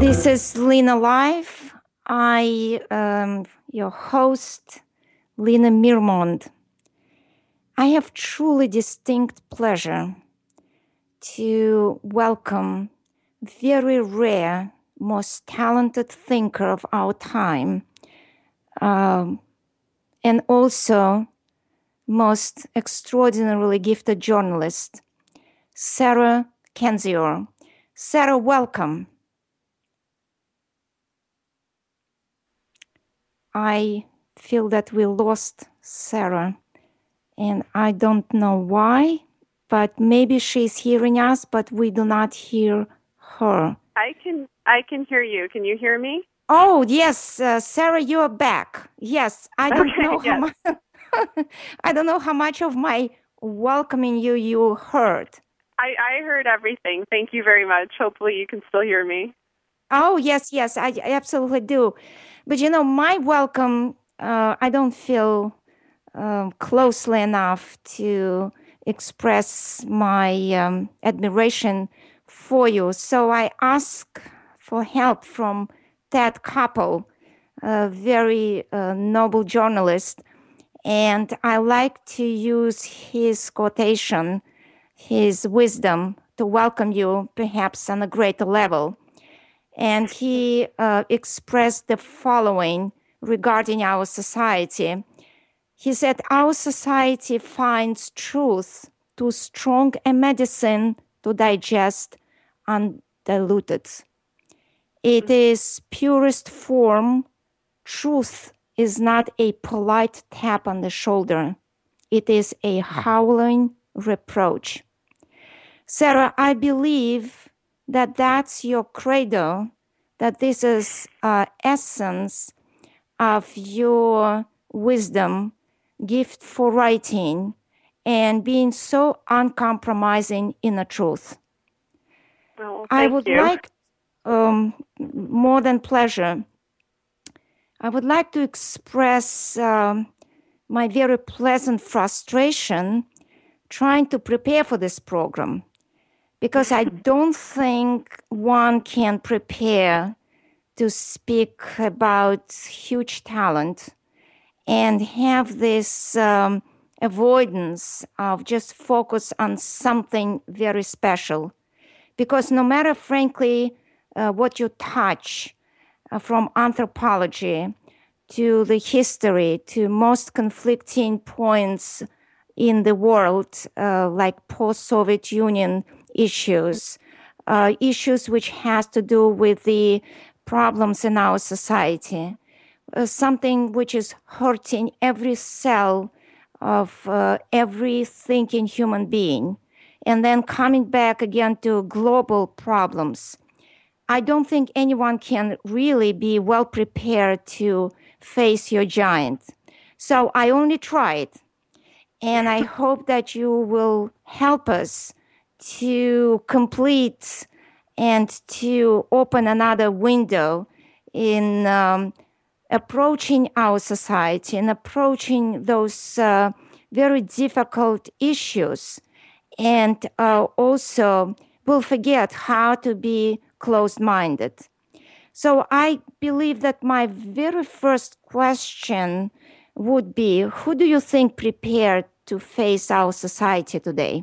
This is Lena Live. I am your host, Lena Mirmond. I have truly distinct pleasure to welcome very rare, most talented thinker of our time, and also most extraordinarily gifted journalist, Sarah Kendzior. Sarah, welcome. I feel that we lost Sarah, and I don't know why, but maybe she's hearing us, but we do not hear her. I can hear you. Can you hear me? Oh, yes, Sarah, you are back. Yes, I don't know how much. I don't know how much of my welcoming you heard. I heard everything. Thank you very much. Hopefully you can still hear me. Oh, yes, I absolutely do. But my welcome, I don't feel closely enough to express my admiration for you. So I ask for help from Ted Koppel, a very noble journalist. And I like to use his quotation, his wisdom, to welcome you perhaps on a greater level. And he expressed the following regarding our society. He said, our society finds truth too strong a medicine to digest undiluted. It is purest form. Truth is not a polite tap on the shoulder. It is a howling reproach. Sarah, I believe that that's your credo, that this is essence of your wisdom, gift for writing, and being so uncompromising in the truth. Well, I would like, more than pleasure, I would like to express my very pleasant frustration trying to prepare for this program, because I don't think one can prepare to speak about huge talent and have this avoidance of just focus on something very special. Because no matter, frankly, what you touch, from anthropology to the history to most conflicting points in the world, like post-Soviet Union issues, issues which has to do with the problems in our society, something which is hurting every cell of every thinking human being, and then coming back again to global problems. I don't think anyone can really be well prepared to face your giant. So I only tried, and I hope that you will help us to complete and to open another window in approaching our society and approaching those very difficult issues. And also we'll forget how to be closed-minded. So I believe that my very first question would be, who do you think prepared to face our society today?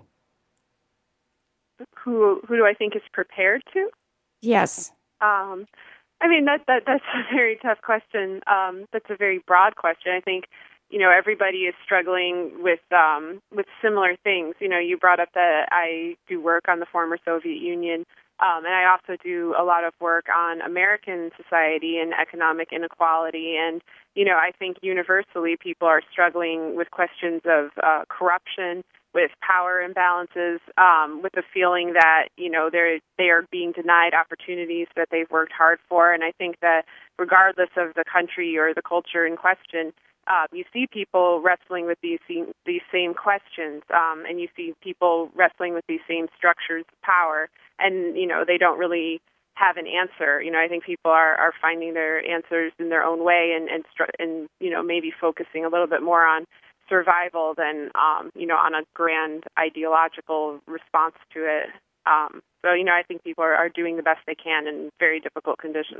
Who do I think is prepared to? Yes. I mean that's a very tough question. That's a very broad question. I think everybody is struggling with similar things. You brought up that I do work on the former Soviet Union. And I also do a lot of work on American society and economic inequality. And, I think universally people are struggling with questions of corruption, with power imbalances, with the feeling that, they are being denied opportunities that they've worked hard for. And I think that regardless of the country or the culture in question, you see people wrestling with these same questions, and you see people wrestling with these same structures of power, and they don't really have an answer. I think people are finding their answers in their own way, and maybe focusing a little bit more on survival than on a grand ideological response to it. So, I think people are doing the best they can in very difficult conditions.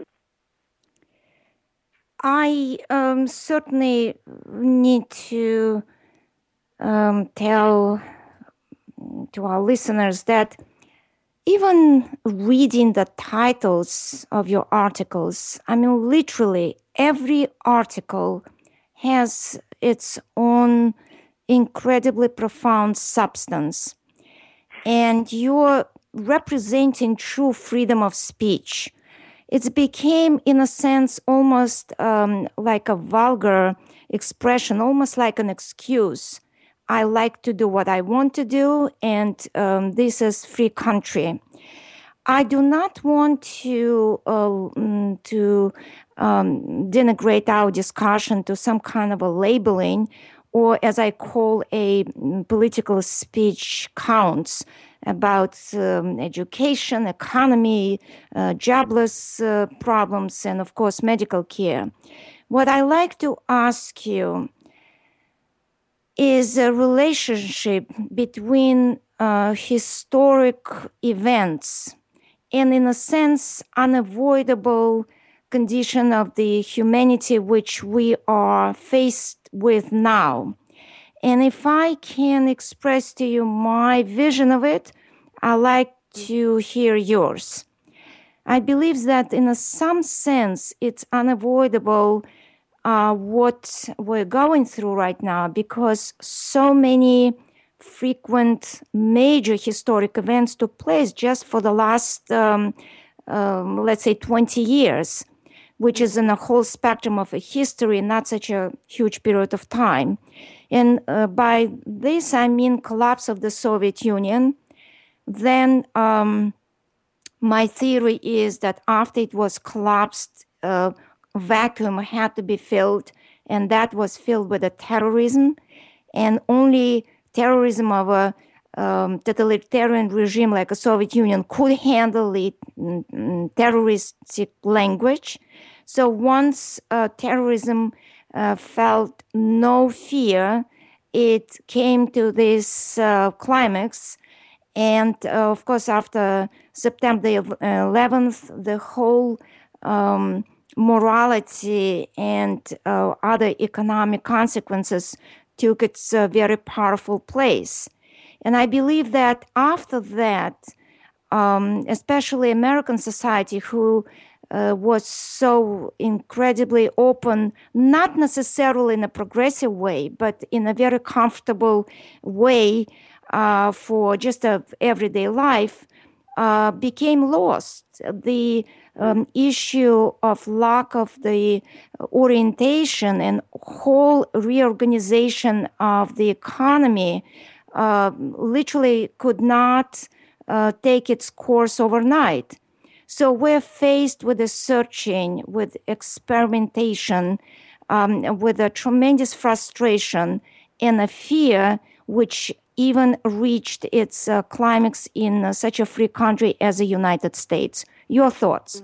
I certainly need to tell to our listeners that even reading the titles of your articles, I mean, literally every article has its own incredibly profound substance. And you're representing true freedom of speech. It became, in a sense, almost like a vulgar expression, almost like an excuse. I like to do what I want to do, and this is free country. I do not want to denigrate our discussion to some kind of a labeling, or as I call a political speech counts about education, economy, jobless problems, and of course medical care. What I like to ask you is a relationship between historic events and, in a sense, unavoidable condition of the humanity which we are faced with now. And if I can express to you my vision of it, I'd like to hear yours. I believe that in some sense it's unavoidable what we're going through right now, because so many frequent major historic events took place just for the last, let's say, 20 years, which is in a whole spectrum of a history, not such a huge period of time. And by this, I mean collapse of the Soviet Union. Then my theory is that after it was collapsed, vacuum had to be filled, and that was filled with a terrorism, and only terrorism of a totalitarian regime like a Soviet Union could handle the terroristic language. So once terrorism felt no fear, it came to this climax. And of course, after September 11th, the whole morality and other economic consequences took its very powerful place. And I believe that after that, especially American society, who was so incredibly open, not necessarily in a progressive way, but in a very comfortable way for just everyday life, became lost. The issue of lack of the orientation and whole reorganization of the economy literally could not take its course overnight. So we're faced with a searching, with experimentation, with a tremendous frustration and a fear which even reached its climax in such a free country as the United States. Your thoughts?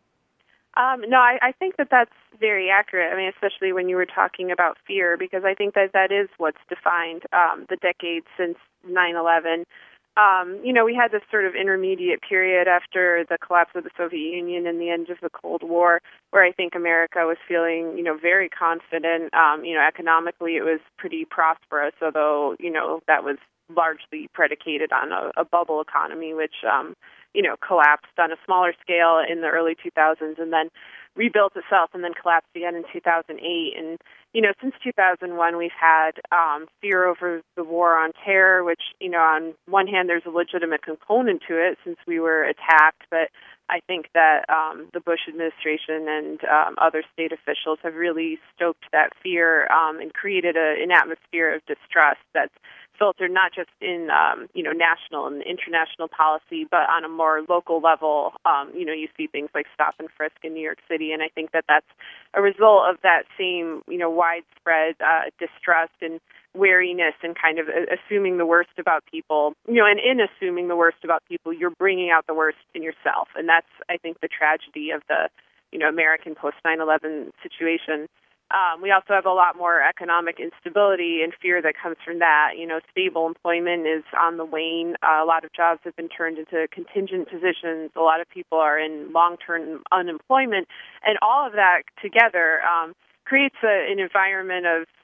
No, I think that's very accurate. I mean, especially when you were talking about fear, because I think that is what's defined the decades since 9/11. We had this sort of intermediate period after the collapse of the Soviet Union and the end of the Cold War, where I think America was feeling, very confident. Economically it was pretty prosperous, although, that was largely predicated on a bubble economy, which, collapsed on a smaller scale in the early 2000s and then rebuilt itself and then collapsed again in 2008. And, since 2001, we've had fear over the war on terror, which, on one hand, there's a legitimate component to it since we were attacked, but I think that the Bush administration and other state officials have really stoked that fear and created an atmosphere of distrust that's filtered not just in national and international policy, but on a more local level. You see things like stop and frisk in New York City, and I think that that's a result of that same widespread distrust and wariness and kind of assuming the worst about people. And in assuming the worst about people, you're bringing out the worst in yourself, and that's, I think, the tragedy of the American post 9/11 situation. We also have a lot more economic instability and fear that comes from that. Stable employment is on the wane. A lot of jobs have been turned into contingent positions. A lot of people are in long-term unemployment, and all of that together creates an environment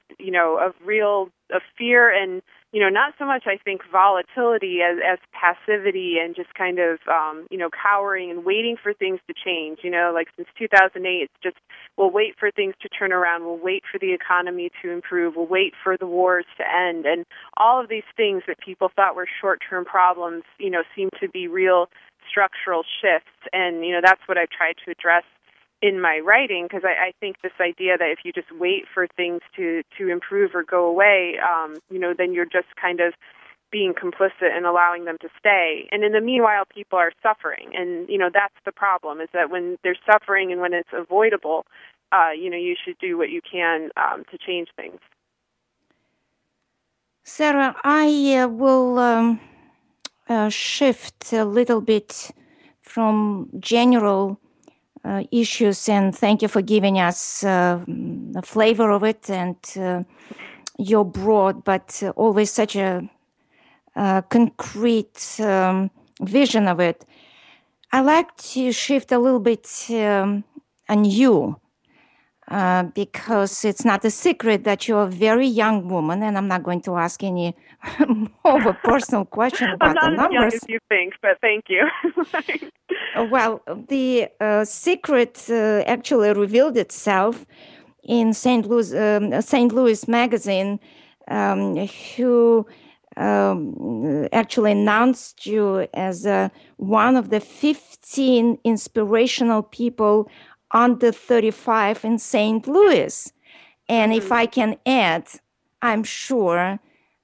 of fear and not so much, I think, volatility as passivity and just kind of, cowering and waiting for things to change. Like since 2008, it's just, we'll wait for things to turn around. We'll wait for the economy to improve. We'll wait for the wars to end. And all of these things that people thought were short-term problems, seem to be real structural shifts. And, that's what I've tried to address in my writing, because I think this idea that if you just wait for things to improve or go away, then you're just kind of being complicit and allowing them to stay. And in the meanwhile, people are suffering. And, that's the problem, is that when there's suffering and when it's avoidable, you should do what you can to change things. Sarah, I will shift a little bit from general issues, and thank you for giving us a flavor of it and your broad but always such a concrete vision of it. I like to shift a little bit on you because it's not a secret that you're a very young woman, and I'm not going to ask any more of a personal question about the numbers. I'm not as young as you think, but thank you. Well, the secret actually revealed itself in St. Louis Magazine, who actually announced you as one of the 15 inspirational people under 35 in St. Louis. And if I can add, I'm sure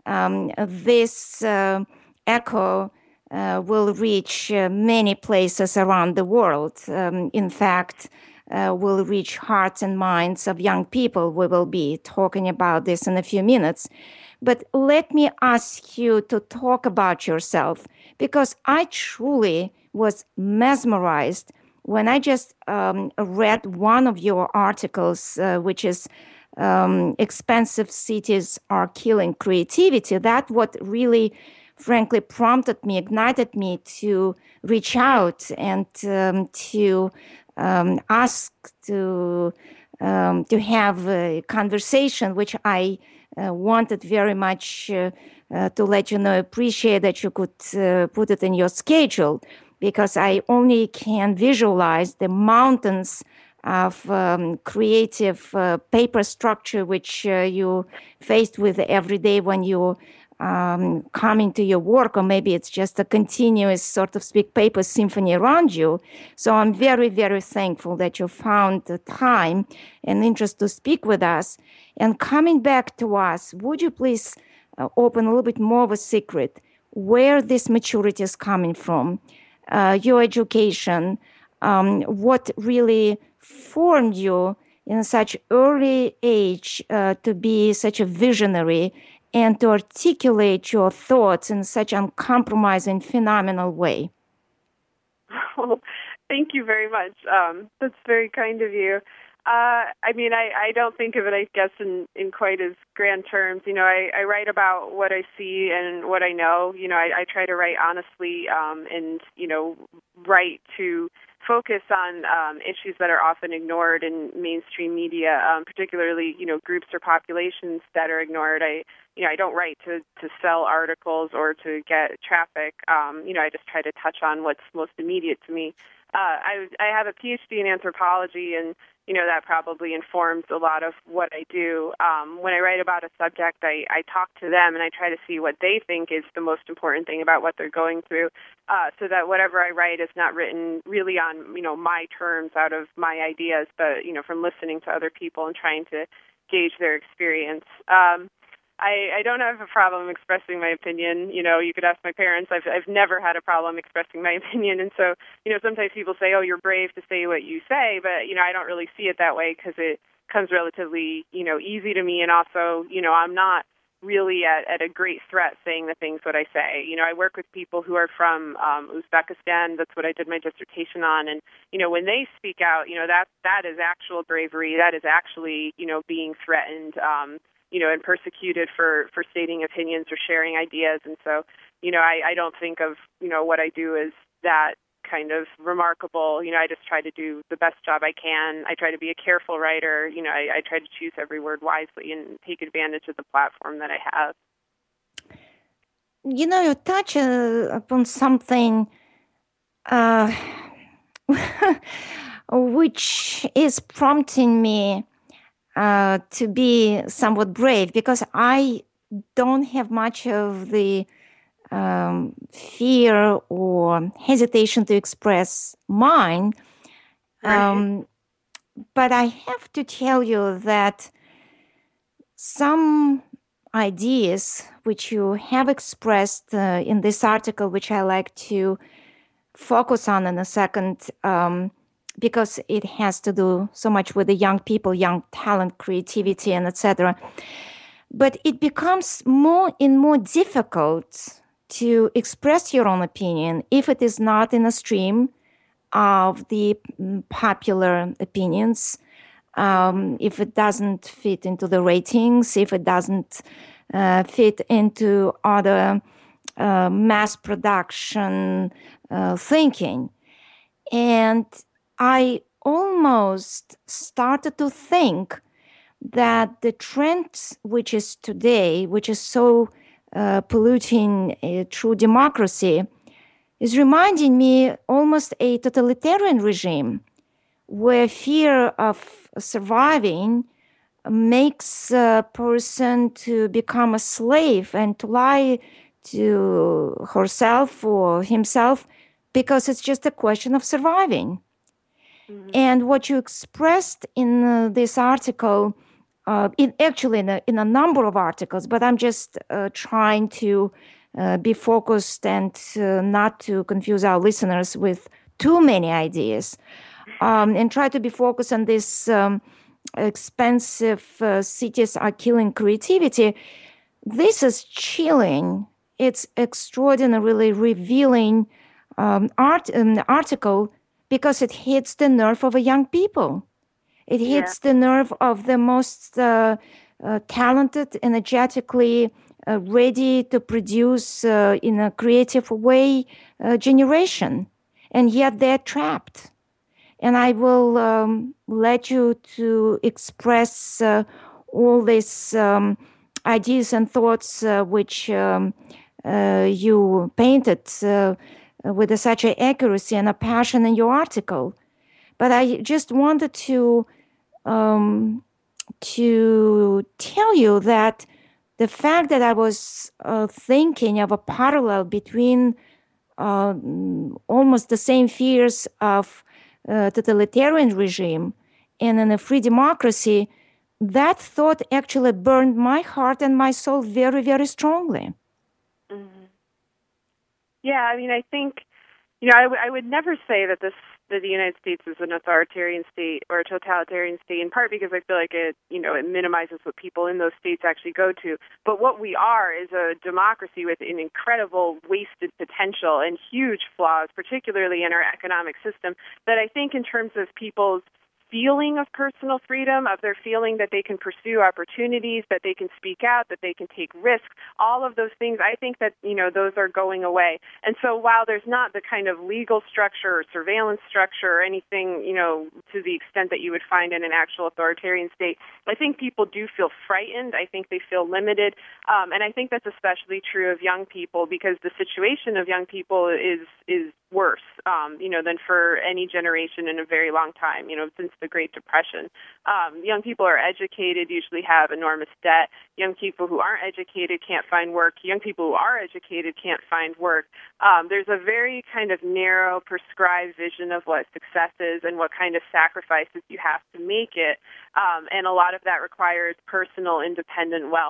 this echo will reach many places around the world. In fact, will reach hearts and minds of young people. We will be talking about this in a few minutes. But let me ask you to talk about yourself, because I truly was mesmerized when I just read one of your articles, which is Expensive Cities Are Killing Creativity. That what really, frankly, prompted me, ignited me to reach out and to ask to have a conversation, which I wanted very much to let you know, appreciate that you could put it in your schedule, because I only can visualize the mountains of creative paper structure which you faced with every day when you coming to your work, or maybe it's just a continuous sort of speak paper symphony around you. So I'm very, very thankful that you found the time and interest to speak with us. And coming back to us, would you please open a little bit more of a secret where this maturity is coming from, your education, what really formed you in such early age to be such a visionary and to articulate your thoughts in such uncompromising, phenomenal way? Well, thank you very much. That's very kind of you. I don't think of it, I guess, in quite as grand terms. I write about what I see and what I know. I try to write honestly and write to focus on issues that are often ignored in mainstream media, particularly, groups or populations that are ignored. I don't write to sell articles or to get traffic. I just try to touch on what's most immediate to me. I have a PhD in anthropology, and that probably informs a lot of what I do. When I write about a subject, I talk to them and I try to see what they think is the most important thing about what they're going through, so that whatever I write is not written really on my terms out of my ideas, but from listening to other people and trying to gauge their experience. I don't have a problem expressing my opinion. You could ask my parents. I've never had a problem expressing my opinion. And so, sometimes people say, oh, you're brave to say what you say, but, I don't really see it that way because it comes relatively, easy to me. And also, I'm not really at a great threat saying the things that I say. I work with people who are from Uzbekistan. That's what I did my dissertation on. And, when they speak out, that is actual bravery. That is actually, being threatened, and persecuted for stating opinions or sharing ideas. And so, I don't think of, what I do as that kind of remarkable. I just try to do the best job I can. I try to be a careful writer. I try to choose every word wisely and take advantage of the platform that I have. You touch upon something which is prompting me to be somewhat brave, because I don't have much of the fear or hesitation to express mine. Right. But I have to tell you that some ideas which you have expressed in this article, which I like to focus on in a second, because it has to do so much with the young people, young talent, creativity, and etc. But it becomes more and more difficult to express your own opinion if it is not in a stream of the popular opinions, if it doesn't fit into the ratings, if it doesn't fit into other mass production thinking. And I almost started to think that the trend which is today, which is so polluting true democracy, is reminding me almost a totalitarian regime where fear of surviving makes a person to become a slave and to lie to herself or himself because it's just a question of surviving. Mm-hmm. And what you expressed in this article, in a number of articles, but I'm just trying to be focused and not to confuse our listeners with too many ideas, and try to be focused on this expensive cities are killing creativity. This is chilling. It's extraordinarily revealing article because it hits the nerve of a young people. It hits the nerve of the most talented, energetically ready to produce in a creative way generation. And yet they're trapped. And I will let you to express all these ideas and thoughts which you painted with such an accuracy and a passion in your article. But I just wanted to tell you that the fact that I was thinking of a parallel between almost the same fears of totalitarian regime and in a free democracy, that thought actually burned my heart and my soul very, very strongly. Mm-hmm. Yeah, I mean, I think, I would never say that the United States is an authoritarian state or a totalitarian state, in part because I feel like it minimizes what people in those states actually go to. But what we are is a democracy with an incredible wasted potential and huge flaws, particularly in our economic system, that I think in terms of people's feeling of personal freedom, of their feeling that they can pursue opportunities, that they can speak out, that they can take risks, all of those things, I think that, those are going away. And so while there's not the kind of legal structure or surveillance structure or anything, to the extent that you would find in an actual authoritarian state, I think people do feel frightened. I think they feel limited. And I think that's especially true of young people because the situation of young people is worse, than for any generation in a very long time, since the Great Depression. Young people are educated, usually have enormous debt. Young people who aren't educated can't find work. Young people who are educated can't find work. There's a very kind of narrow, prescribed vision of what success is and what kind of sacrifices you have to make it. And a lot of that requires personal, independent wealth.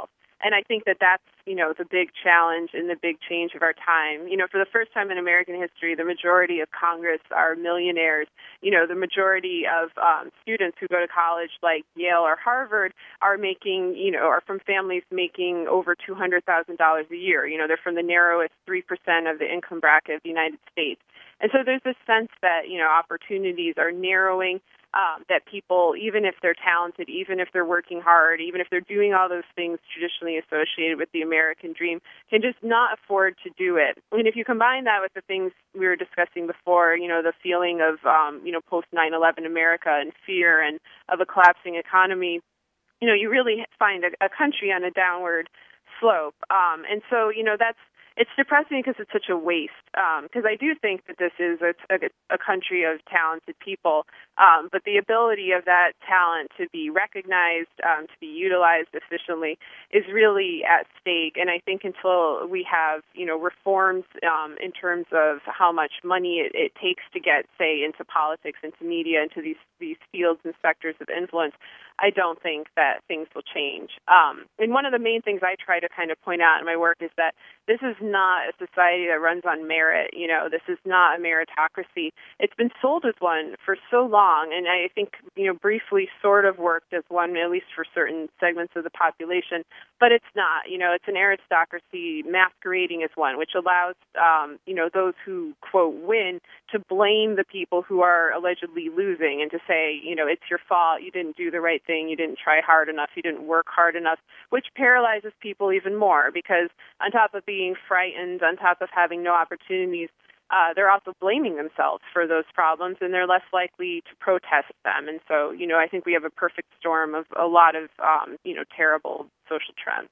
And I think that that's, the big challenge and the big change of our time. For the first time in American history, the majority of Congress are millionaires. The majority of students who go to college like Yale or Harvard are making, are from families making over $200,000 a year. They're from the narrowest 3% of the income bracket of the United States. And so there's this sense that, opportunities are narrowing, that people, even if they're talented, even if they're working hard, even if they're doing all those things traditionally associated with the American dream, can just not afford to do it. And if you combine that with the things we were discussing before, the feeling of, post 9/11 America and fear and of a collapsing economy, you really find a country on a downward slope. And so, it's depressing because it's such a waste. Because I do think that this is a country of talented people, but the ability of that talent to be recognized, to be utilized efficiently, is really at stake. And I think until we have, reforms in terms of how much money it takes to get, say, into politics, into media, into these fields and sectors of influence, I don't think that things will change. And one of the main things I try to kind of point out in my work is that this is not a society that runs on merit. This is not a meritocracy. It's been sold as one for so long, and I think, briefly sort of worked as one, at least for certain segments of the population, but it's not. It's an aristocracy masquerading as one, which allows, those who, quote, win to blame the people who are allegedly losing and to say, it's your fault, you didn't do the right thing, you didn't try hard enough, you didn't work hard enough, which paralyzes people even more because on top of being frightened, on top of having no opportunities, they're also blaming themselves for those problems, and they're less likely to protest them. And so, I think we have a perfect storm of a lot of, terrible social trends.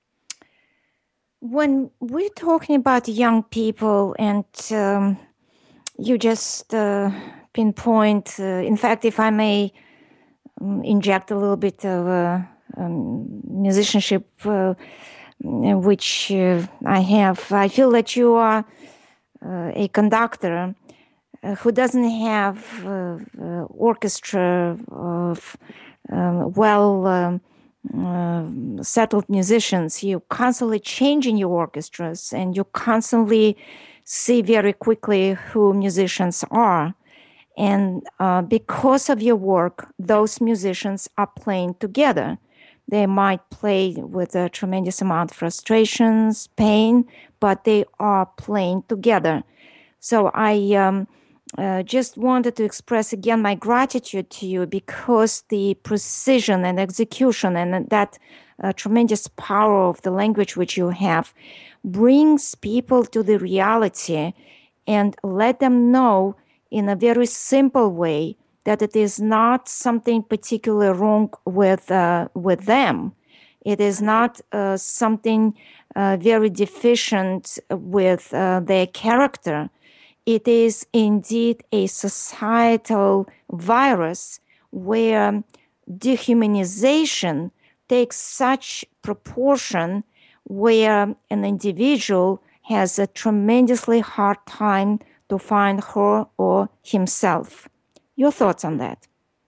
When we're talking about young people, and you just pinpoint, in fact, if I may inject a little bit of musicianship, which I have, I feel that you are a conductor who doesn't have orchestra of settled musicians. You're constantly changing your orchestras, and you constantly see very quickly who musicians are. And because of your work, those musicians are playing together. They might play with a tremendous amount of frustrations, pain, but they are playing together. So I just wanted to express again my gratitude to you, because the precision and execution and that tremendous power of the language which you have brings people to the reality and let them know in a very simple way that it is not something particularly wrong with them. It is not something very deficient with their character. It is indeed a societal virus where dehumanization takes such proportion where an individual has a tremendously hard time to find her or himself. Your thoughts on that?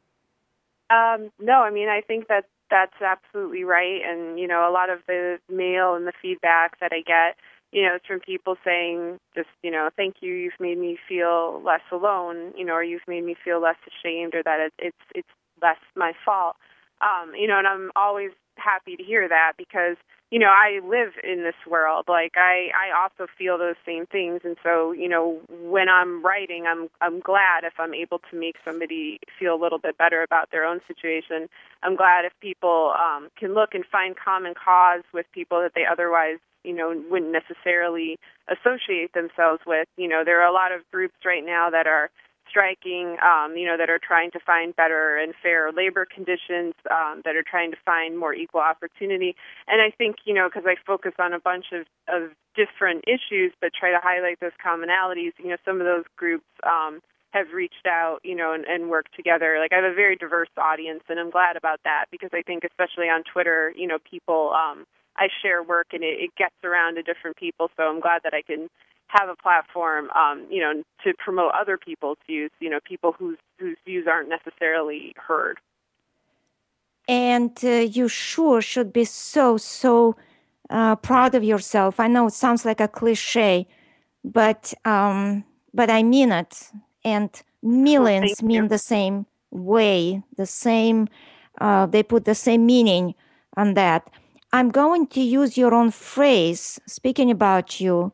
No, I think that that's absolutely right. And, a lot of the mail and the feedback that I get, it's from people saying just, thank you, you've made me feel less alone, or you've made me feel less ashamed, or that it's less my fault. And I'm always happy to hear that because, I live in this world. Like I also feel those same things. And so, when I'm writing, I'm glad if I'm able to make somebody feel a little bit better about their own situation. I'm glad if people can look and find common cause with people that they otherwise, wouldn't necessarily associate themselves with. There are a lot of groups right now that are striking, that are trying to find better and fair labor conditions, that are trying to find more equal opportunity. And I think, because I focus on a bunch of different issues, but try to highlight those commonalities, some of those groups have reached out, and worked together. Like I have a very diverse audience, and I'm glad about that because I think especially on Twitter, people, I share work and it gets around to different people. So I'm glad that I can have a platform, to promote other people's views, people whose views aren't necessarily heard. And you sure should be so proud of yourself. I know it sounds like a cliche, but I mean it, and millions mean the same way, the same. They put the same meaning on that. I'm going to use your own phrase. Speaking about you,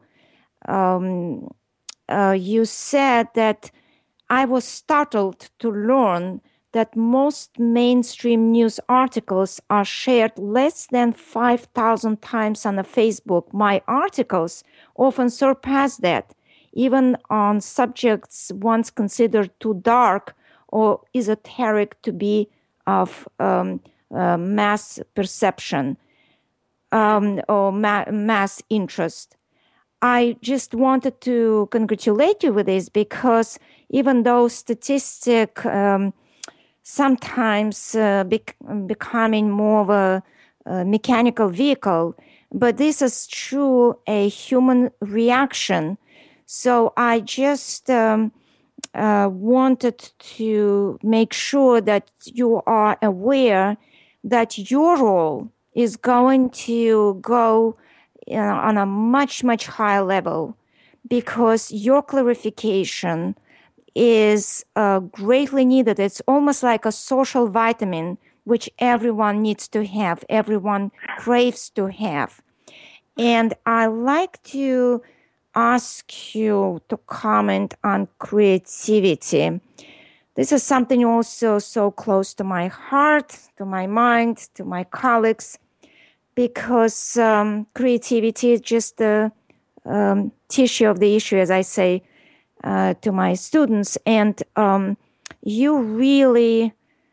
you said that I was startled to learn that most mainstream news articles are shared less than 5,000 times on Facebook. My articles often surpass that, even on subjects once considered too dark or esoteric to be of mass perception or mass interest. I just wanted to congratulate you with this, because even though statistic sometimes becoming more of a mechanical vehicle, but this is true a human reaction. So I just wanted to make sure that you are aware that your role is going to go on a much, much higher level, because your clarification is greatly needed. It's almost like a social vitamin, which everyone needs to have, everyone craves to have. And I like to ask you to comment on creativity. This is something also so close to my heart, to my mind, to my colleagues, because creativity is just the tissue of the issue, as I say to my students. And you really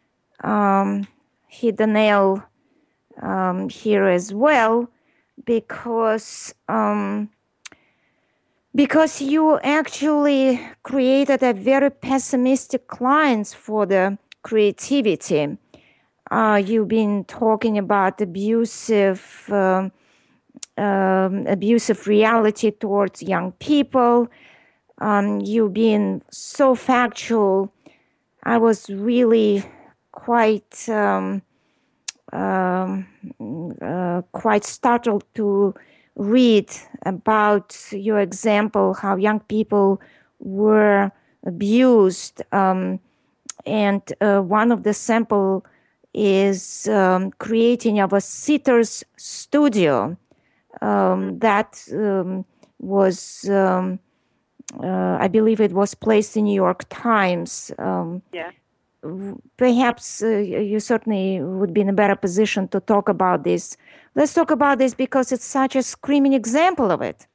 hit the nail here as well, because you actually created a very pessimistic clients for the creativity. You've been talking about abusive reality towards young people. You've been so factual. I was really quite startled to read about your example, how young people were abused. And one of the sample is creating of a sitter's studio that was, I believe it was placed in New York Times. Yeah. Perhaps you certainly would be in a better position to talk about this. Let's talk about this, because it's such a screaming example of it.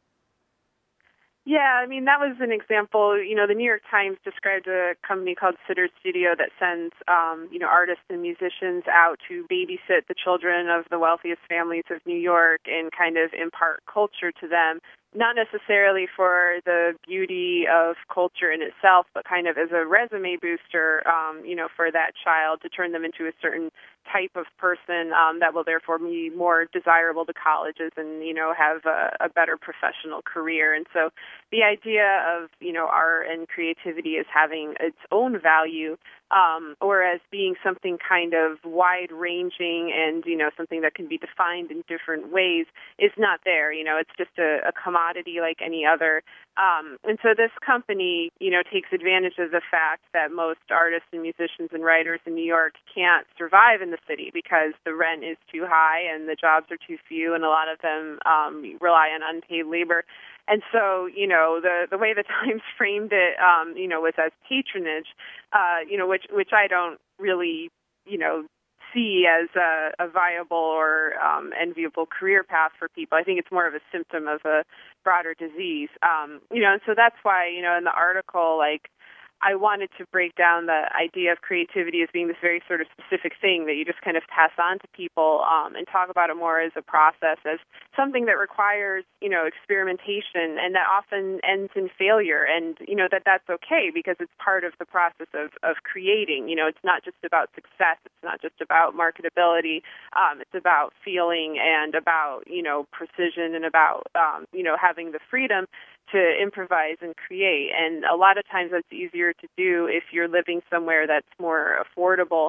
Yeah, I mean, that was an example. You know, the New York Times described a company called Sitter Studio that sends, artists and musicians out to babysit the children of the wealthiest families of New York and kind of impart culture to them, not necessarily for the beauty of culture in itself, but kind of as a resume booster, for that child, to turn them into a certain type of person that will therefore be more desirable to colleges and, have a better professional career. And so the idea of, art and creativity as having its own value, or as being something kind of wide-ranging and, something that can be defined in different ways is not there. It's just a commodity like any other. And so this company, takes advantage of the fact that most artists and musicians and writers in New York can't survive in the city because the rent is too high and the jobs are too few, and a lot of them rely on unpaid labor. And so, the way the Times framed it, was as patronage, which I don't really, see as a viable or enviable career path for people. I think it's more of a symptom of a broader disease. And so that's why, in the article, I wanted to break down the idea of creativity as being this very sort of specific thing that you just kind of pass on to people, and talk about it more as a process, as something that requires, experimentation, and that often ends in failure, and, that's okay because it's part of the process of creating. It's not just about success. It's not just about marketability. It's about feeling and about, precision and about, having the freedom to improvise and create. And a lot of times that's easier to do if you're living somewhere that's more affordable.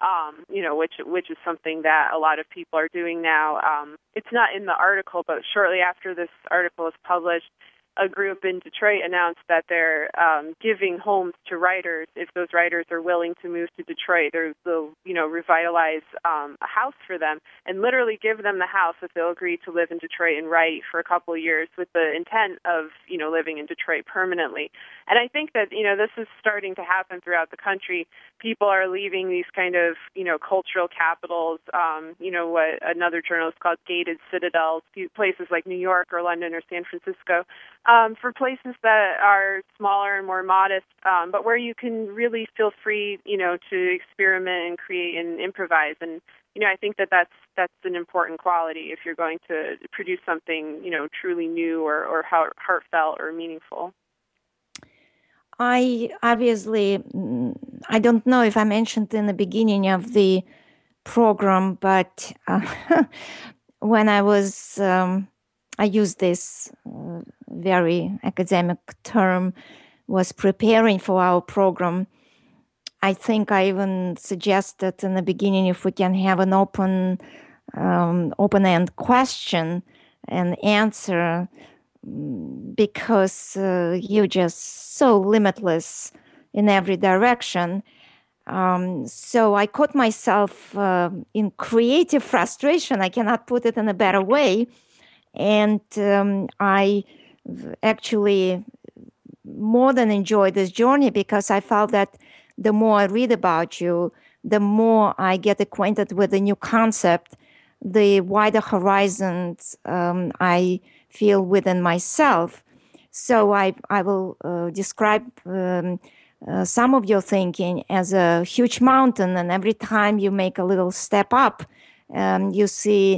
which is something that a lot of people are doing now. It's not in the article, but shortly after this article was published, a group in Detroit announced that they're giving homes to writers. If those writers are willing to move to Detroit, they'll revitalize a house for them and literally give them the house if they'll agree to live in Detroit and write for a couple of years with the intent of living in Detroit permanently. And I think that this is starting to happen throughout the country. People are leaving these kind of cultural capitals. What another journalist called gated citadels, places like New York or London or San Francisco. For places that are smaller and more modest, but where you can really feel free, to experiment and create and improvise. And I think that that's an important quality if you're going to produce something, truly new or heartfelt or meaningful. I don't know if I mentioned in the beginning of the program, but when I used this very academic term, was preparing for our program. I think I even suggested in the beginning if we can have an open-end question and answer, because you're just so limitless in every direction. So I caught myself in creative frustration. I cannot put it in a better way. And I actually more than enjoyed this journey because I felt that the more I read about you, the more I get acquainted with the new concept, the wider horizons I feel within myself. So I will describe some of your thinking as a huge mountain, and every time you make a little step up, you see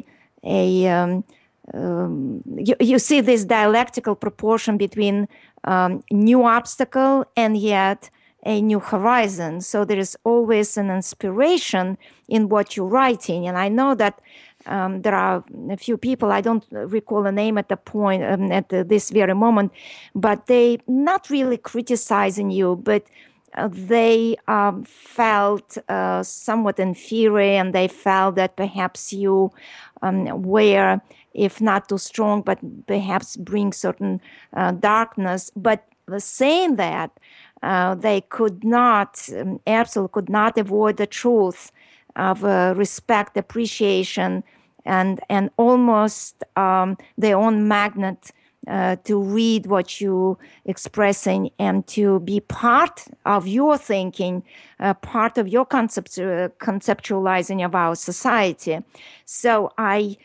you see this dialectical proportion between new obstacle and yet a new horizon. So there is always an inspiration in what you're writing. And I know that there are a few people, I don't recall a name at the point, at this very moment, but they not really criticizing you, but they felt somewhat inferior, and they felt that perhaps you were, if not too strong, but perhaps bring certain darkness. But saying that, they could not, absolutely could not avoid the truth of respect, appreciation, and almost their own magnet to read what you're expressing and to be part of your thinking, part of your conceptualizing of our society. So I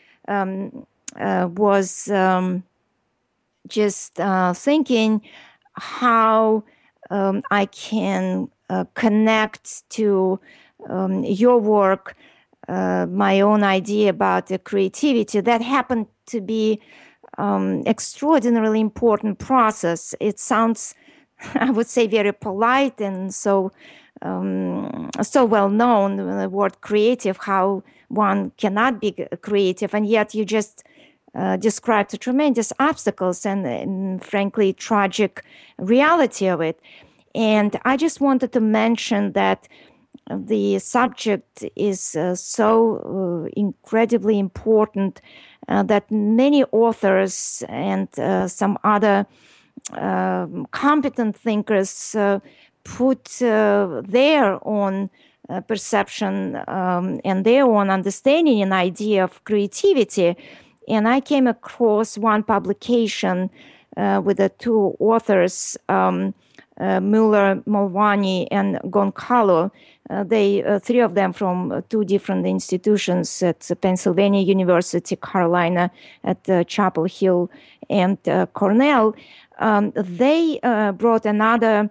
was just thinking how I can connect to your work, my own idea about the creativity that happened to be extraordinarily important process. It sounds, I would say, very polite and so well known, the word creative, how one cannot be creative, and yet you just described the tremendous obstacles and frankly tragic reality of it. And I just wanted to mention that the subject is so incredibly important that many authors and some other competent thinkers put their own perception and their own understanding and idea of creativity. And I came across one publication with the two authors, Muller, Mulvaney, and Goncalves. They three of them from two different institutions at Pennsylvania University, Carolina, at Chapel Hill, and Cornell. They brought another,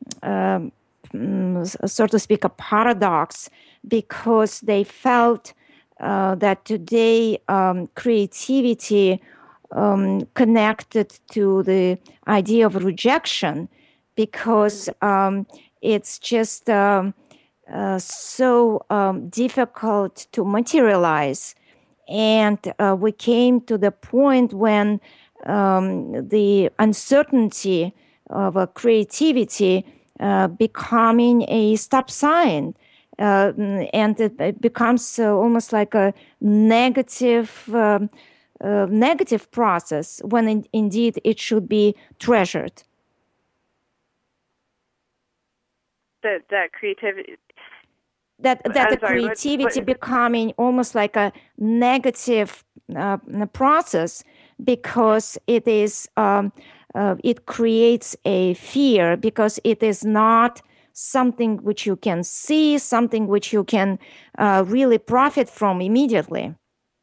so to speak, a paradox, because they felt that today creativity connected to the idea of rejection, because it's just so difficult to materialize. And we came to the point when the uncertainty of creativity becoming a stop sign. and it becomes almost like a negative process when indeed it should be treasured. That creativity. That the creativity becoming almost like a negative process, because it is it creates a fear, because it is not something which you can see, something which you can really profit from immediately.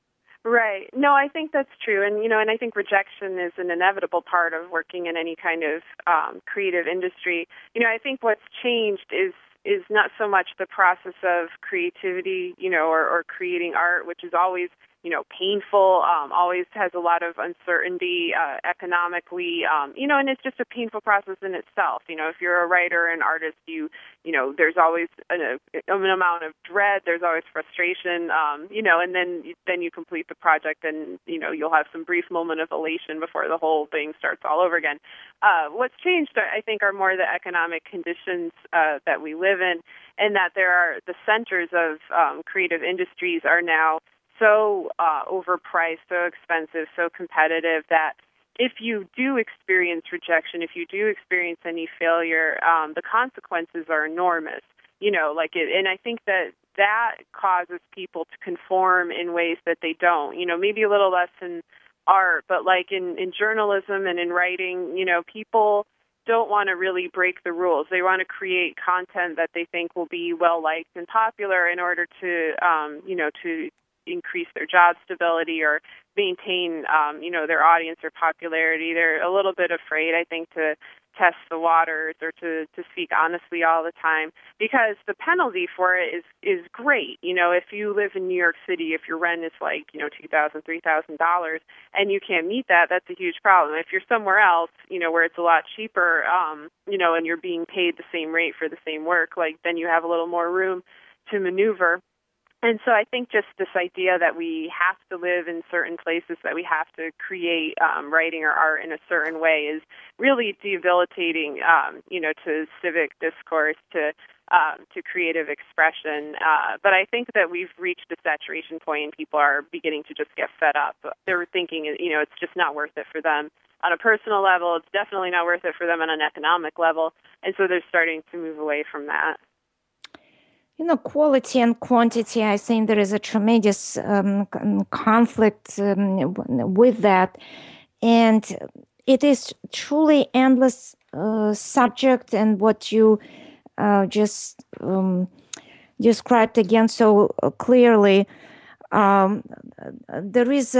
Right. No, I think that's true. And, and I think rejection is an inevitable part of working in any kind of creative industry. I think what's changed is not so much the process of creativity, or creating art, which is always, painful, always has a lot of uncertainty economically, and it's just a painful process in itself. If you're a writer and artist, there's always an amount of dread, there's always frustration, and then you complete the project, and, you'll have some brief moment of elation before the whole thing starts all over again. What's changed, I think, are more the economic conditions that we live in, and that the centers of creative industries are now so overpriced, so expensive, so competitive that if you do experience rejection, if you do experience any failure, the consequences are enormous. And I think that causes people to conform in ways that they don't. Maybe a little less in art, but like in journalism and in writing, people don't want to really break the rules. They want to create content that they think will be well liked and popular in order to, to increase their job stability or maintain, their audience or popularity. They're a little bit afraid, I think, to test the waters or to speak honestly all the time, because the penalty for it is great. If you live in New York City, if your rent is like, $2,000, $3,000, and you can't meet that, that's a huge problem. If you're somewhere else, where it's a lot cheaper, and you're being paid the same rate for the same work, then you have a little more room to maneuver. And so I think just this idea that we have to live in certain places, that we have to create writing or art in a certain way, is really debilitating, to civic discourse, to creative expression. But I think that we've reached a saturation point, and people are beginning to just get fed up. They're thinking, it's just not worth it for them on a personal level. It's definitely not worth it for them on an economic level. And so they're starting to move away from that. Quality and quantity, I think there is a tremendous conflict with that. And it is truly endless subject, and what you just described again so clearly. There is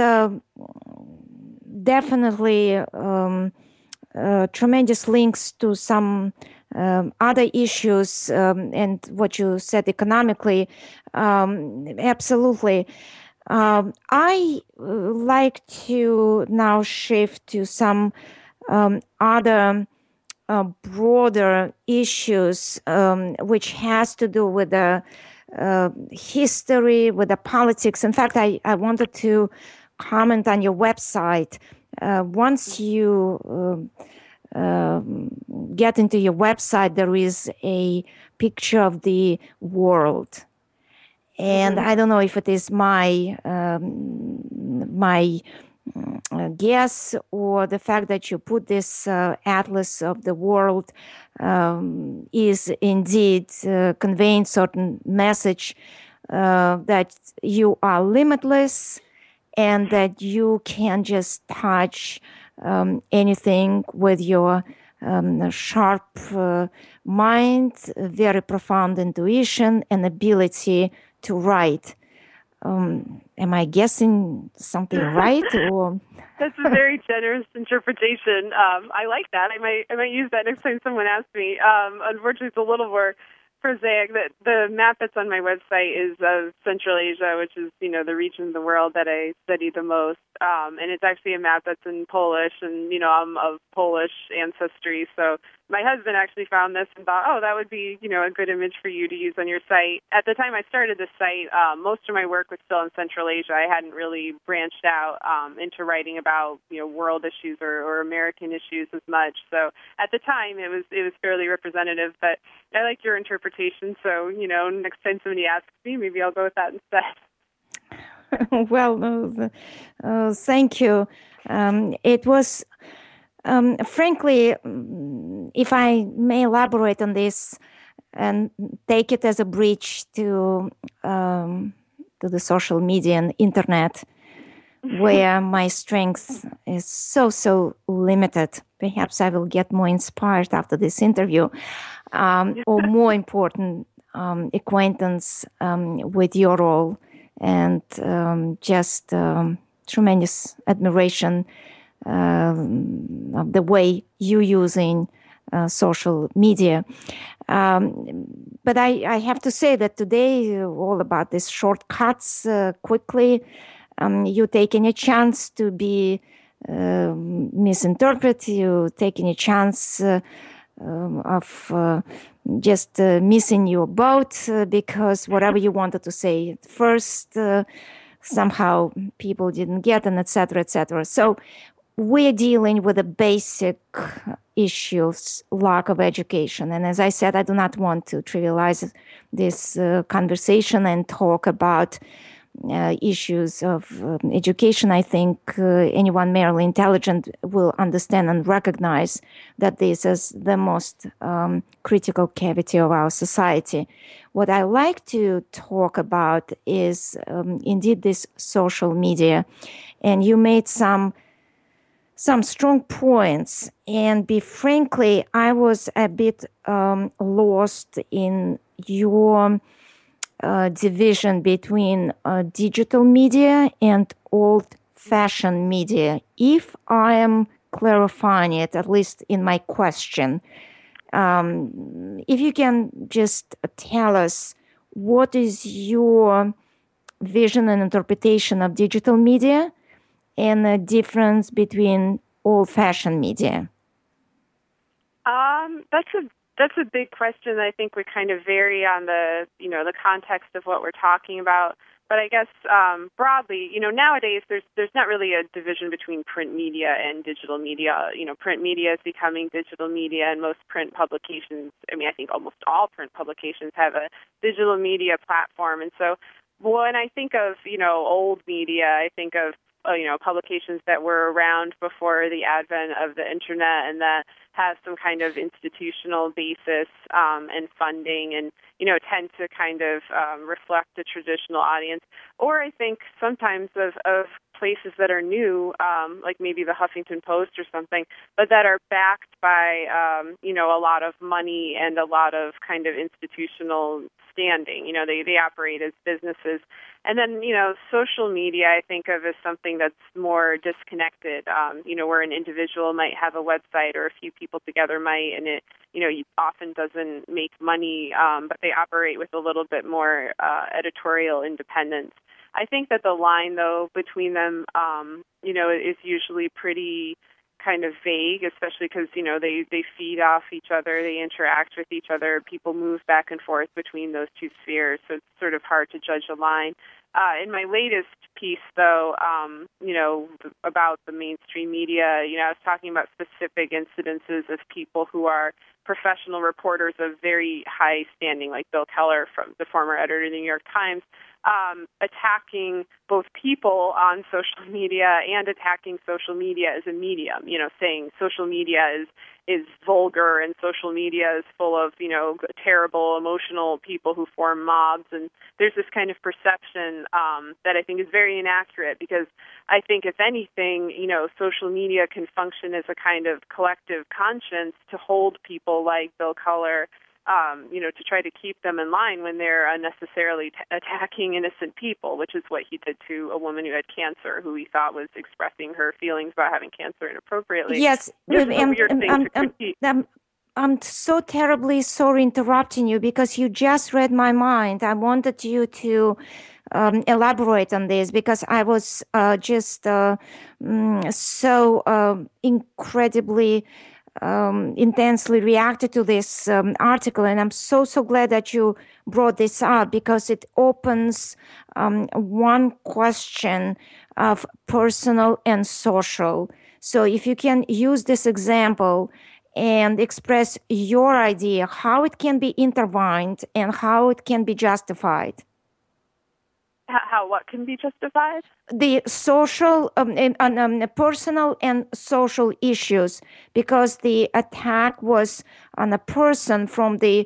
definitely tremendous links to some other issues, and what you said economically, absolutely. I like to now shift to some other broader issues, which has to do with the history, with the politics. In fact, I wanted to comment on your website. Once you get into your website, there is a picture of the world, and I don't know if it is my guess, or the fact that you put this atlas of the world is indeed conveying certain message that you are limitless, and that you can just touch anything with your sharp mind, very profound intuition, and ability to write. Am I guessing something right? Or that's a very generous interpretation. I like that. I might use that next time someone asks me. Unfortunately, it's a little more prosaic. The map that's on my website is of Central Asia, which is, the region of the world that I study the most. And it's actually a map that's in Polish, and, I'm of Polish ancestry, so my husband actually found this and thought, oh, that would be, a good image for you to use on your site. At the time I started the site, most of my work was still in Central Asia. I hadn't really branched out into writing about, world issues or American issues as much. So at the time it was fairly representative, but I like your interpretation. So, next time somebody asks me, maybe I'll go with that instead. Well, thank you. It was, frankly, if I may elaborate on this and take it as a bridge to the social media and internet, where my strength is so limited. Perhaps I will get more inspired after this interview, or more important, acquaintance with your role and just tremendous admiration of the way you're using social media. But I have to say that today, all about these shortcuts, quickly, you're taking a chance to be misinterpreted, you're taking a chance of just missing your boat because whatever you wanted to say at first, somehow people didn't get, and etc., etc. So we're dealing with the basic issues, lack of education. And as I said, I do not want to trivialize this conversation and talk about issues of education. I think anyone merely intelligent will understand and recognize that this is the most critical cavity of our society. What I like to talk about is indeed this social media. And you made some strong points. And frankly, I was a bit lost in your division between digital media and old-fashioned media. If I am clarifying it, at least in my question, if you can just tell us what is your vision and interpretation of digital media and the difference between old-fashioned media? That's a big question. I think we kind of vary on the context of what we're talking about. But I guess broadly, nowadays there's not really a division between print media and digital media. Print media is becoming digital media, and most print publications, I think almost all print publications have a digital media platform. And so when I think of, old media, I think of publications that were around before the advent of the internet and that have some kind of institutional basis and funding and, tend to kind of reflect the traditional audience. Or I think sometimes of places that are new, like maybe the Huffington Post or something, but that are backed by, a lot of money and a lot of kind of institutional standing. They operate as businesses. And then, social media I think of as something that's more disconnected, where an individual might have a website or a few people together might, and it, often doesn't make money, but they operate with a little bit more editorial independence. I think that the line, though, between them, is usually pretty kind of vague, especially because, they feed off each other, they interact with each other, people move back and forth between those two spheres, so it's sort of hard to judge a line. In my latest piece, though, about the mainstream media, I was talking about specific incidences of people who are professional reporters of very high standing, like Bill Keller, from the former editor of the New York Times, attacking both people on social media and attacking social media as a medium, saying social media is vulgar and social media is full of, terrible, emotional people who form mobs. And there's this kind of perception that I think is very inaccurate, because I think, if anything, social media can function as a kind of collective conscience to hold people like Bill Keller, to try to keep them in line when they're unnecessarily attacking innocent people, which is what he did to a woman who had cancer, who he thought was expressing her feelings about having cancer inappropriately. Yes, I'm so terribly sorry interrupting you, because you just read my mind. I wanted you to elaborate on this, because I was just so incredibly intensely reacted to this article, and I'm so glad that you brought this up, because it opens one question of personal and social. So if you can use this example and express your idea, how it can be intertwined and how it can be justified. How what can be justified? The social, personal and social issues, because the attack was on a person from the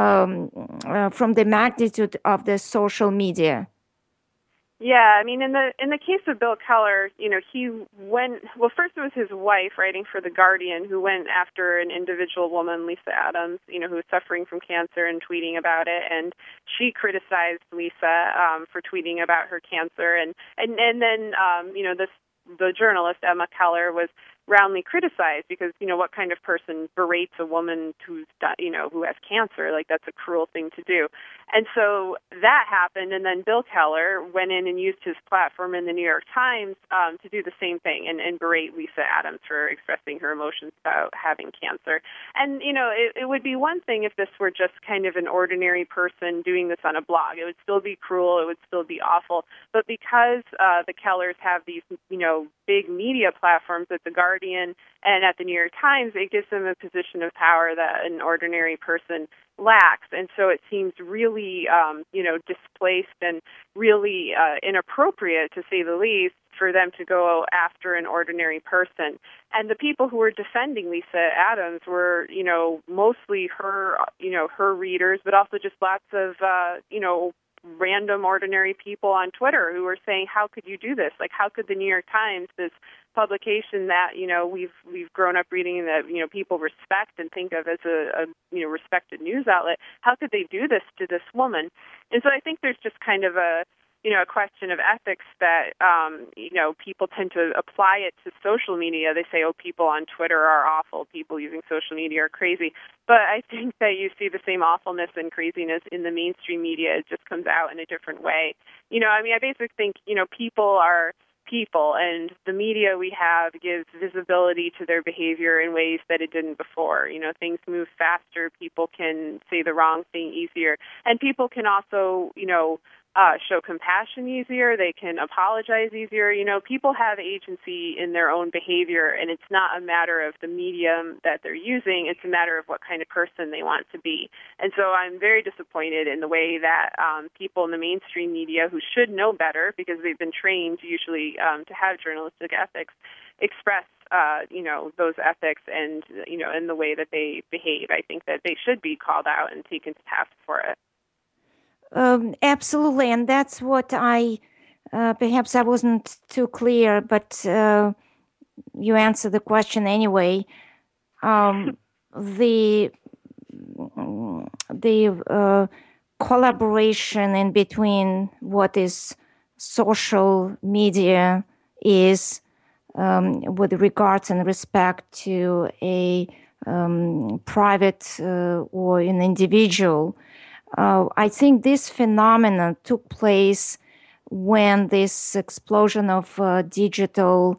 magnitude of the social media. Yeah, I mean, in the case of Bill Keller, he went. Well, first it was his wife, writing for The Guardian, who went after an individual woman, Lisa Adams, who was suffering from cancer, and tweeting about it. And she criticized Lisa for tweeting about her cancer, and then the journalist Emma Keller was roundly criticized because what kind of person berates a woman who has cancer? Like, that's a cruel thing to do. And so that happened, and then Bill Keller went in and used his platform in the New York Times to do the same thing and berate Lisa Adams for expressing her emotions about having cancer. And it would be one thing if this were just kind of an ordinary person doing this on a blog. It would still be cruel, it would still be awful. But because the Kellers have these big media platforms at The Guardian and at the New York Times, it gives them a position of power that an ordinary person lacks. And so it seems really, displaced and really inappropriate, to say the least, for them to go after an ordinary person. And the people who were defending Lisa Adams were, mostly her, her readers, but also just lots of, random ordinary people on Twitter who were saying, how could you do this? Like, how could the New York Times, this publication that we've grown up reading and that people respect and think of as a respected news outlet, how could they do this to this woman? And so I think there's just kind of a question of ethics that people tend to apply it to social media. They say, oh, people on Twitter are awful, people using social media are crazy. But I think that you see the same awfulness and craziness in the mainstream media. It just comes out in a different way. I basically think people are people, and the media we have gives visibility to their behavior in ways that it didn't before. Things move faster, people can say the wrong thing easier, and people can also, show compassion easier, they can apologize easier. People have agency in their own behavior, and it's not a matter of the medium that they're using, it's a matter of what kind of person they want to be. And so I'm very disappointed in the way that people in the mainstream media, who should know better because they've been trained usually to have journalistic ethics, express those ethics and in the way that they behave. I think that they should be called out and taken to task for it. Absolutely, and that's what perhaps I wasn't too clear, but you answered the question anyway. The collaboration in between what is social media is with regards and respect to a private or an individual. I think this phenomenon took place when this explosion of digital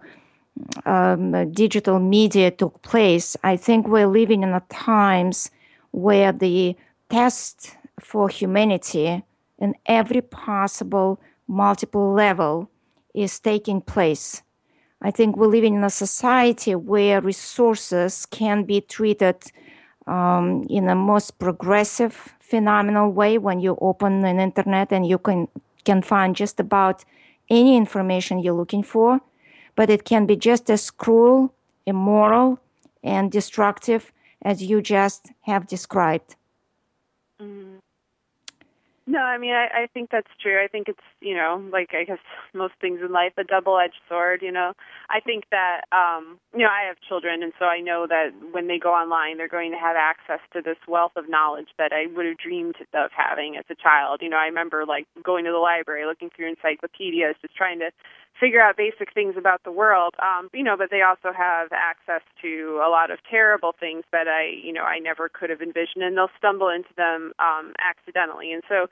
media took place. I think we're living in a times where the test for humanity in every possible multiple level is taking place. I think we're living in a society where resources can be treated in a most progressive, phenomenal way. When you open an internet and you can find just about any information you're looking for, but it can be just as cruel, immoral, and destructive as you just have described. Mm. No, I mean, I think that's true. I think it's, like I guess most things in life, a double-edged sword, I think that, I have children, and so I know that when they go online, they're going to have access to this wealth of knowledge that I would have dreamed of having as a child. I remember, going to the library, looking through encyclopedias, just trying to figure out basic things about the world, but they also have access to a lot of terrible things that I never could have envisioned, and they'll stumble into them accidentally. And so,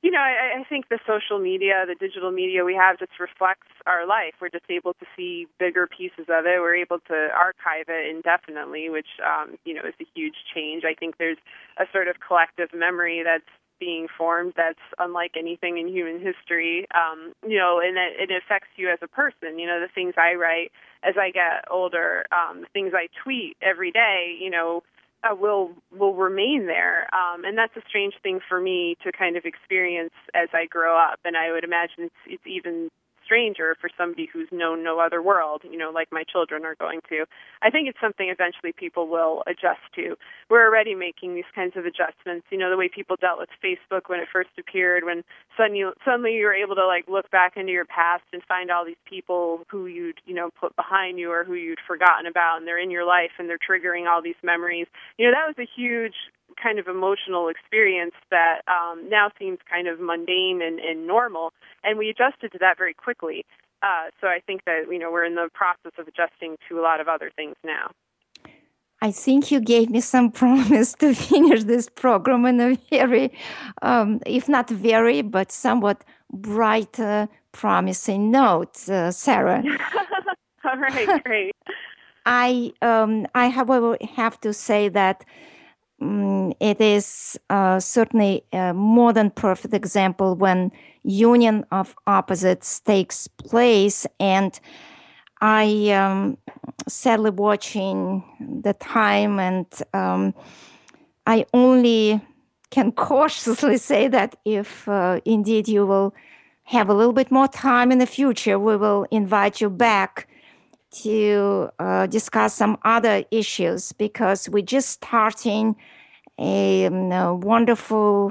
I think the social media, the digital media we have just reflects our life. We're just able to see bigger pieces of it. We're able to archive it indefinitely, which, is a huge change. I think there's a sort of collective memory that's being formed that's unlike anything in human history, and it affects you as a person. The things I write as I get older, the things I tweet every day, will remain there. And that's a strange thing for me to kind of experience as I grow up. And I would imagine it's even stranger for somebody who's known no other world, like my children are going to. I think it's something eventually people will adjust to. We're already making these kinds of adjustments. The way people dealt with Facebook when it first appeared, when suddenly you were able to look back into your past and find all these people who you'd, put behind you or who you'd forgotten about, and they're in your life and they're triggering all these memories. That was a huge kind of emotional experience that now seems kind of mundane and normal, and we adjusted to that very quickly. So I think that we're in the process of adjusting to a lot of other things now. I think you gave me some promise to finish this program in a very, if not very, but somewhat bright, promising note, Sarah. All right, great. I however have to say that it is certainly a more than perfect example when union of opposites takes place. And I sadly watching the time, and I only can cautiously say that if indeed you will have a little bit more time in the future, we will invite you back to discuss some other issues, because we're just starting a wonderful,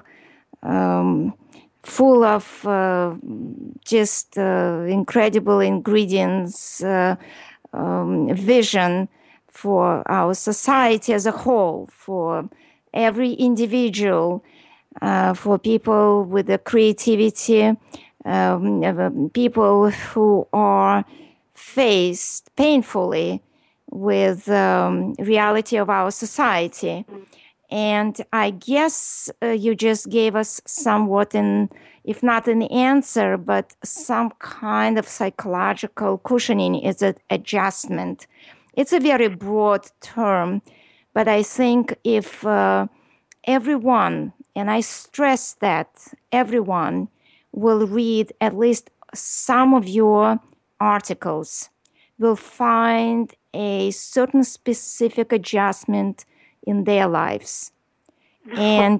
full of just incredible ingredients, vision for our society as a whole, for every individual, for people with the creativity, people who are faced painfully with reality of our society. And I guess you just gave us somewhat if not an answer, but some kind of psychological cushioning. Is an adjustment. It's a very broad term, but I think if everyone, and I stress that everyone, will read at least some of your articles, will find a certain specific adjustment in their lives. And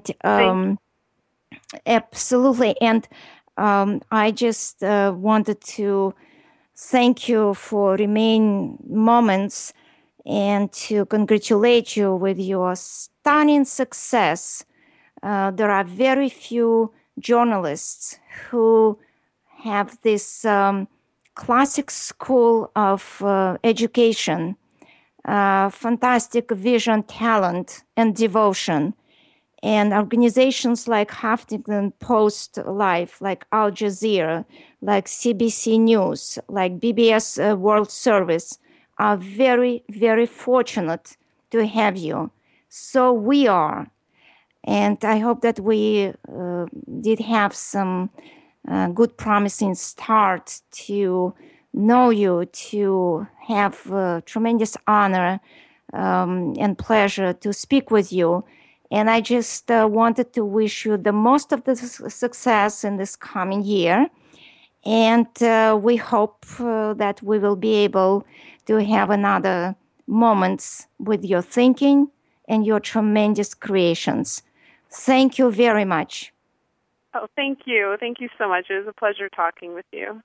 absolutely. And I just wanted to thank you for remaining moments and to congratulate you with your stunning success. There are very few journalists who have this classic school of education, fantastic vision, talent, and devotion. And organizations like Huffington Post Live, like Al Jazeera, like CBC News, like BBS World Service are very, very fortunate to have you. So we are. And I hope that we did have some good promising start to know you, to have tremendous honor and pleasure to speak with you. And I just wanted to wish you the most of the success in this coming year. And we hope that we will be able to have another moments with your thinking and your tremendous creations. Thank you very much. Oh, thank you. Thank you so much. It was a pleasure talking with you.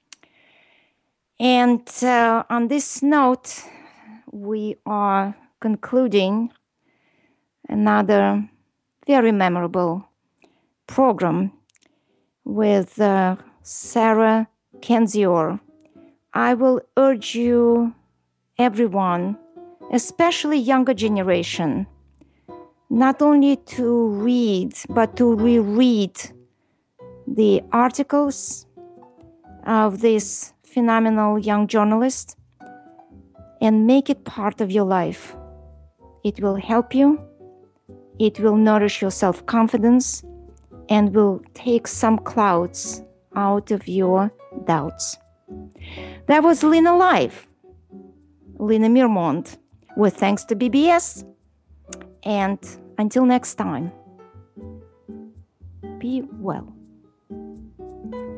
And on this note, we are concluding another very memorable program with Sarah Kendzior. I will urge you, everyone, especially younger generation, not only to read, but to reread the articles of this phenomenal young journalist and make it part of your life. It will help you. It will nourish your self-confidence, and will take some clouds out of your doubts. That was Lena Live, Lena Mirmont, with thanks to BBS. And until next time, be well.